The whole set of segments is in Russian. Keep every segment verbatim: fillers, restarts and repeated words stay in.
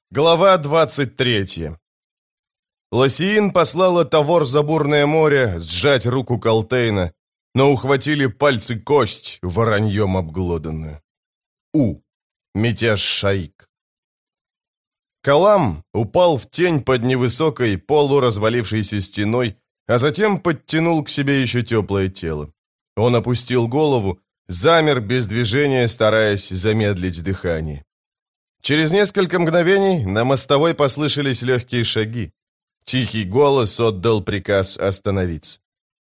Глава двадцать третья. Лосиин послала Тавор за бурное море сжать руку Колтейна, но ухватили пальцы кость, вороньем обглоданную. У. Мятеж Шаик. Калам упал в тень под невысокой, полуразвалившейся стеной, а затем подтянул к себе еще теплое тело. Он опустил голову, замер без движения, стараясь замедлить дыхание. Через несколько мгновений на мостовой послышались легкие шаги. Тихий голос отдал приказ остановиться.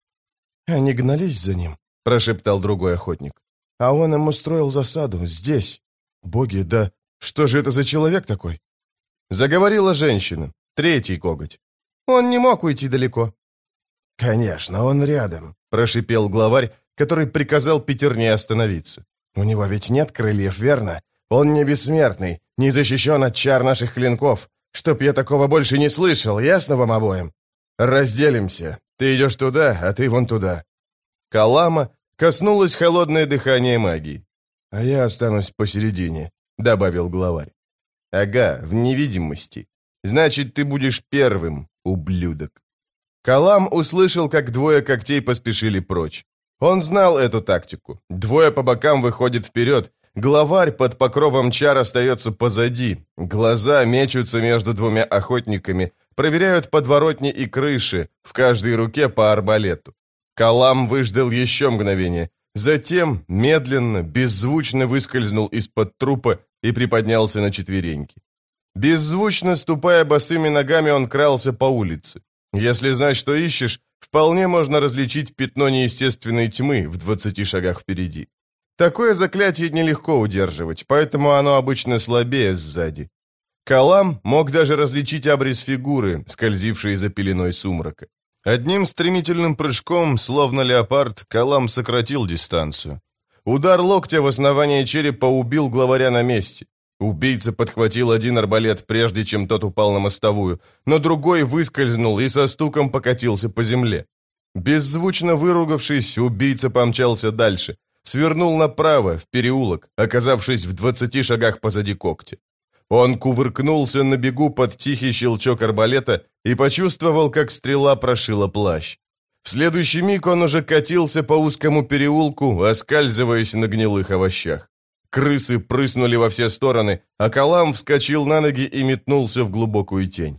«Они гнались за ним», — прошептал другой охотник. «А он им устроил засаду, здесь. Боги, да что же это за человек такой?» Заговорила женщина, третий коготь. «Он не мог уйти далеко». «Конечно, он рядом», — прошипел главарь, который приказал пятерне остановиться. «У него ведь нет крыльев, верно? Он не бессмертный, не защищен от чар наших клинков. Чтоб я такого больше не слышал, ясно вам обоим? Разделимся. Ты идешь туда, а ты вон туда». Калама коснулось холодное дыхание магии. «А я останусь посередине», — добавил главарь. «Ага, в невидимости. Значит, ты будешь первым, ублюдок». Калам услышал, как двое когтей поспешили прочь. Он знал эту тактику. Двое по бокам выходят вперед, главарь под покровом чар остается позади. Глаза мечутся между двумя охотниками, проверяют подворотни и крыши, в каждой руке по арбалету. Калам выждал еще мгновение, затем медленно, беззвучно выскользнул из-под трупа и приподнялся на четвереньки. Беззвучно ступая босыми ногами, он крался по улице. Если знать, что ищешь, вполне можно различить пятно неестественной тьмы в двадцати шагах впереди. Такое заклятие нелегко удерживать, поэтому оно обычно слабее сзади. Калам мог даже различить абрис фигуры, скользившей за пеленой сумрака. Одним стремительным прыжком, словно леопард, Калам сократил дистанцию. Удар локтя в основание черепа убил главаря на месте. Убийца подхватил один арбалет, прежде чем тот упал на мостовую, но другой выскользнул и со стуком покатился по земле. Беззвучно выругавшись, убийца помчался дальше, свернул направо, в переулок, оказавшись в двадцати шагах позади когтя. Он кувыркнулся на бегу под тихий щелчок арбалета и почувствовал, как стрела прошила плащ. В следующий миг он уже катился по узкому переулку, оскальзываясь на гнилых овощах. Крысы прыснули во все стороны, а Калам вскочил на ноги и метнулся в глубокую тень.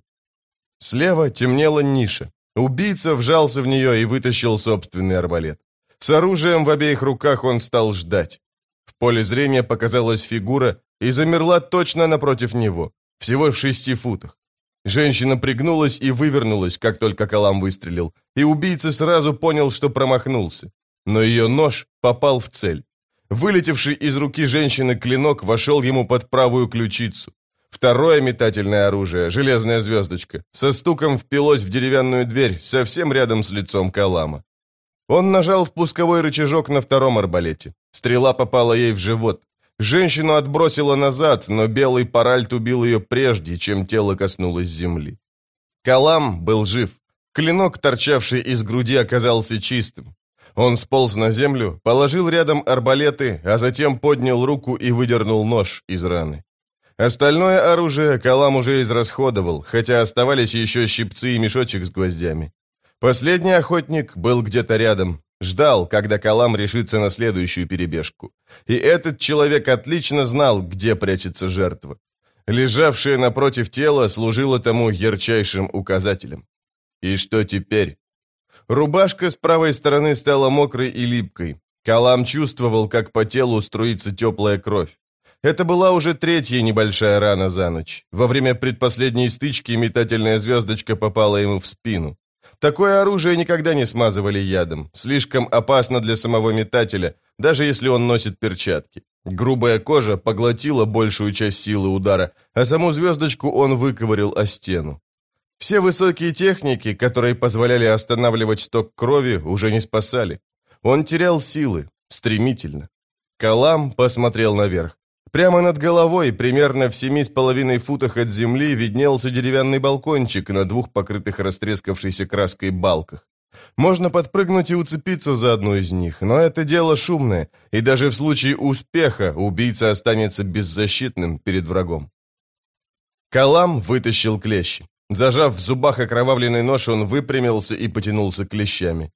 Слева темнела ниша. Убийца вжался в нее и вытащил собственный арбалет. С оружием в обеих руках он стал ждать. В поле зрения показалась фигура и замерла точно напротив него, всего в шести футах. Женщина пригнулась и вывернулась, как только Калам выстрелил, и убийца сразу понял, что промахнулся. Но ее нож попал в цель. Вылетевший из руки женщины клинок вошел ему под правую ключицу. Второе метательное оружие, железная звездочка, со стуком впилось в деревянную дверь совсем рядом с лицом Калама. Он нажал спусковой рычажок на втором арбалете. Стрела попала ей в живот. Женщину отбросило назад, но белый паральт убил ее прежде, чем тело коснулось земли. Калам был жив. Клинок, торчавший из груди, оказался чистым. Он сполз на землю, положил рядом арбалеты, а затем поднял руку и выдернул нож из раны. Остальное оружие Калам уже израсходовал, хотя оставались еще щипцы и мешочек с гвоздями. Последний охотник был где-то рядом, ждал, когда Калам решится на следующую перебежку. И этот человек отлично знал, где прячется жертва. Лежавшее напротив тела служило тому ярчайшим указателем. И что теперь? Рубашка с правой стороны стала мокрой и липкой. Калам чувствовал, как по телу струится теплая кровь. Это была уже третья небольшая рана за ночь. Во время предпоследней стычки метательная звездочка попала ему в спину. Такое оружие никогда не смазывали ядом. Слишком опасно для самого метателя, даже если он носит перчатки. Грубая кожа поглотила большую часть силы удара, а саму звездочку он выковырял о стену. Все высокие техники, которые позволяли останавливать сток крови, уже не спасали. Он терял силы, стремительно. Калам посмотрел наверх. Прямо над головой, примерно в семи с половиной футах от земли, виднелся деревянный балкончик на двух покрытых растрескавшейся краской балках. Можно подпрыгнуть и уцепиться за одну из них, но это дело шумное, и даже в случае успеха убийца останется беззащитным перед врагом. Калам вытащил клещи. Зажав в зубах окровавленный нож, он выпрямился и потянулся клещами.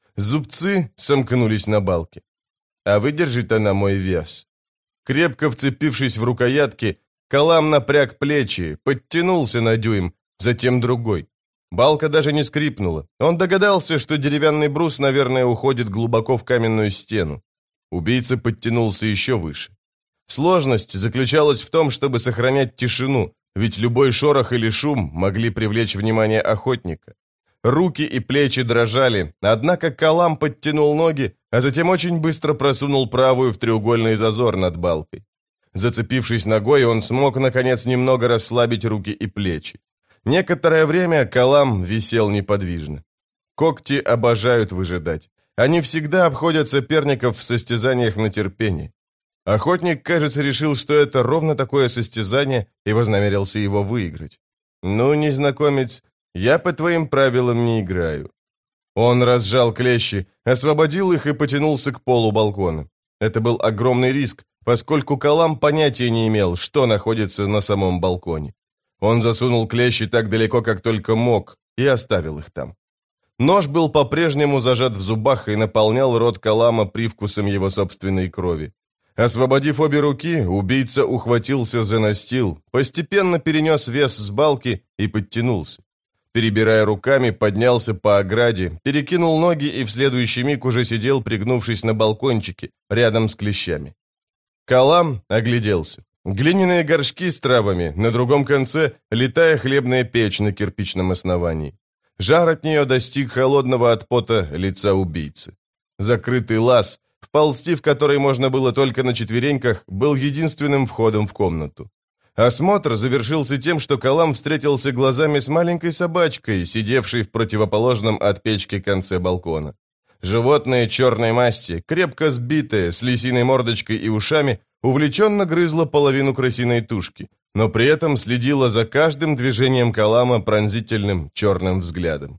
Зубцы сомкнулись на балке. А выдержит она мой вес? Крепко вцепившись в рукоятки, Калам напряг плечи, подтянулся на дюйм, затем другой. Балка даже не скрипнула. Он догадался, что деревянный брус, наверное, уходит глубоко в каменную стену. Убийца подтянулся еще выше. Сложность заключалась в том, чтобы сохранять тишину, ведь любой шорох или шум могли привлечь внимание охотника. Руки и плечи дрожали, однако Калам подтянул ноги, а затем очень быстро просунул правую в треугольный зазор над балкой. Зацепившись ногой, он смог, наконец, немного расслабить руки и плечи. Некоторое время Калам висел неподвижно. Когти обожают выжидать. Они всегда обходят соперников в состязаниях на терпение. Охотник, кажется, решил, что это ровно такое состязание, и вознамерился его выиграть. «Ну, незнакомец, я по твоим правилам не играю». Он разжал клещи, освободил их и потянулся к полу балкона. Это был огромный риск, поскольку Калам понятия не имел, что находится на самом балконе. Он засунул клещи так далеко, как только мог, и оставил их там. Нож был по-прежнему зажат в зубах и наполнял рот Калама привкусом его собственной крови. Освободив обе руки, убийца ухватился за настил, постепенно перенес вес с балки и подтянулся. Перебирая руками, поднялся по ограде, перекинул ноги и в следующий миг уже сидел, пригнувшись на балкончике, рядом с клещами. Калам огляделся. Глиняные горшки с травами, на другом конце литая хлебная печь на кирпичном основании. Жар от нее достиг холодного от пота лица убийцы. Закрытый лаз, вползти в который можно было только на четвереньках, был единственным входом в комнату. Осмотр завершился тем, что Калам встретился глазами с маленькой собачкой, сидевшей в противоположном от печки конце балкона. Животное черной масти, крепко сбитое, с лисиной мордочкой и ушами, увлеченно грызла половину крысиной тушки, но при этом следила за каждым движением Калама пронзительным черным взглядом.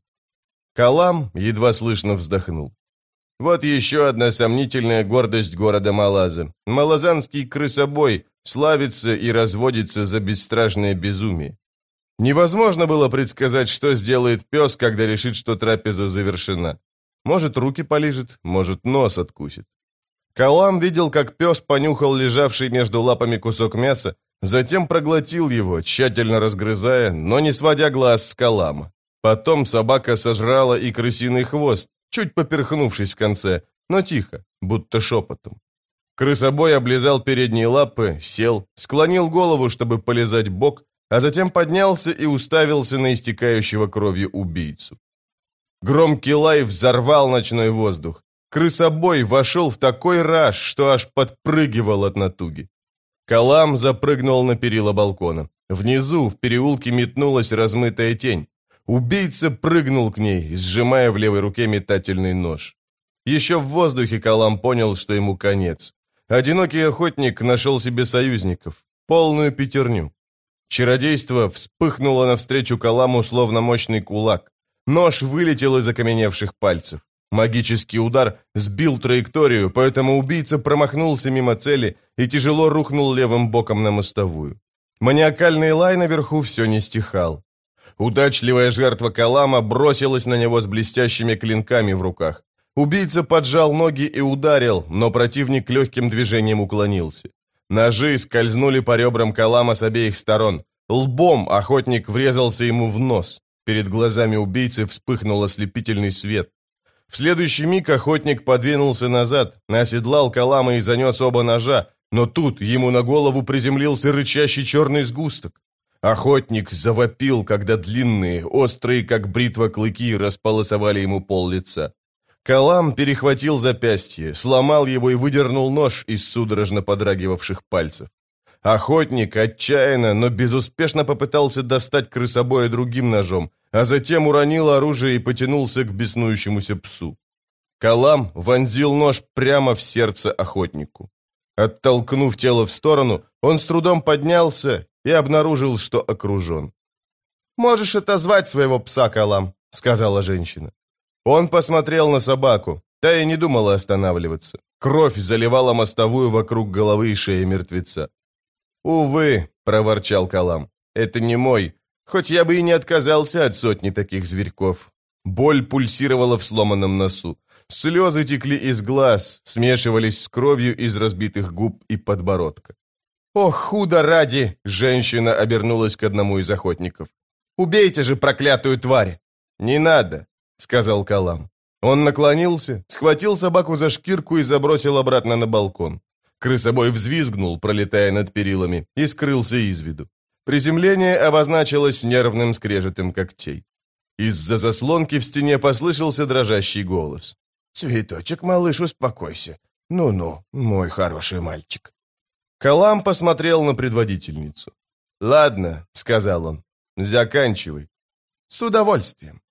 Калам едва слышно вздохнул. Вот еще одна сомнительная гордость города Малаза. Малазанский крысобой славится и разводится за бесстрашное безумие. Невозможно было предсказать, что сделает пес, когда решит, что трапеза завершена. Может, руки полижет, может, нос откусит. Калам видел, как пес понюхал лежавший между лапами кусок мяса, затем проглотил его, тщательно разгрызая, но не сводя глаз с Калама. Потом собака сожрала и крысиный хвост, чуть поперхнувшись в конце, но тихо, будто шепотом. Крысобой облизал передние лапы, сел, склонил голову, чтобы полизать бок, а затем поднялся и уставился на истекающего кровью убийцу. Громкий лай взорвал ночной воздух. Крысобой вошел в такой раж, что аж подпрыгивал от натуги. Калам запрыгнул на перила балкона. Внизу, в переулке, метнулась размытая тень. Убийца прыгнул к ней, сжимая в левой руке метательный нож. Еще в воздухе Калам понял, что ему конец. Одинокий охотник нашел себе союзников. Полную пятерню. Чародейство вспыхнуло навстречу Каламу, словно мощный кулак. Нож вылетел из окаменевших пальцев. Магический удар сбил траекторию, поэтому убийца промахнулся мимо цели и тяжело рухнул левым боком на мостовую. Маниакальный лай наверху все не стихал. Удачливая жертва Калама бросилась на него с блестящими клинками в руках. Убийца поджал ноги и ударил, но противник легким движением уклонился. Ножи скользнули по ребрам Калама с обеих сторон. Лбом охотник врезался ему в нос. Перед глазами убийцы вспыхнул ослепительный свет. В следующий миг охотник подвинулся назад, оседлал Калама и занес оба ножа, но тут ему на голову приземлился рычащий черный сгусток. Охотник завопил, когда длинные, острые, как бритва, клыки располосовали ему пол лица. Калам перехватил запястье, сломал его и выдернул нож из судорожно подрагивавших пальцев. Охотник отчаянно, но безуспешно попытался достать крысобоя другим ножом, а затем уронил оружие и потянулся к беснующемуся псу. Калам вонзил нож прямо в сердце охотнику. Оттолкнув тело в сторону, он с трудом поднялся и обнаружил, что окружен. «Можешь отозвать своего пса, Калам», — сказала женщина. Он посмотрел на собаку, та и не думала останавливаться. Кровь заливала мостовую вокруг головы и шеи мертвеца. «Увы», — проворчал Калам, Это не мой, хоть я бы и не отказался от сотни таких зверьков. Боль пульсировала в сломанном носу. Слезы текли из глаз, смешивались с кровью из разбитых губ и подбородка. «О, худо ради!» — женщина обернулась к одному из охотников. «Убейте же проклятую тварь!» «Не надо!» — сказал Калам. Он наклонился, схватил собаку за шкирку и забросил обратно на балкон. Крысобой взвизгнул, пролетая над перилами, и скрылся из виду. Приземление обозначилось нервным скрежетом когтей. Из-за заслонки в стене послышался дрожащий голос. «Цветочек, малыш, успокойся. Ну-ну, мой хороший мальчик». Калам посмотрел на предводительницу. «Ладно», — сказал он, — «заканчивай». «С удовольствием».